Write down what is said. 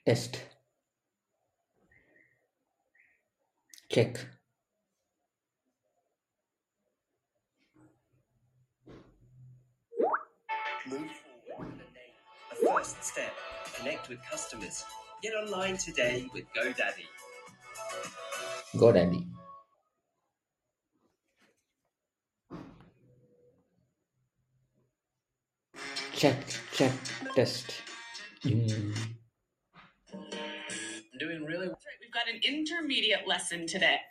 Test. Check. Move forward with a name. A first step. Connect with customers. Get online today with GoDaddy. GoDaddy. Check. Check. Test. Doing really well. We've got an intermediate lesson today.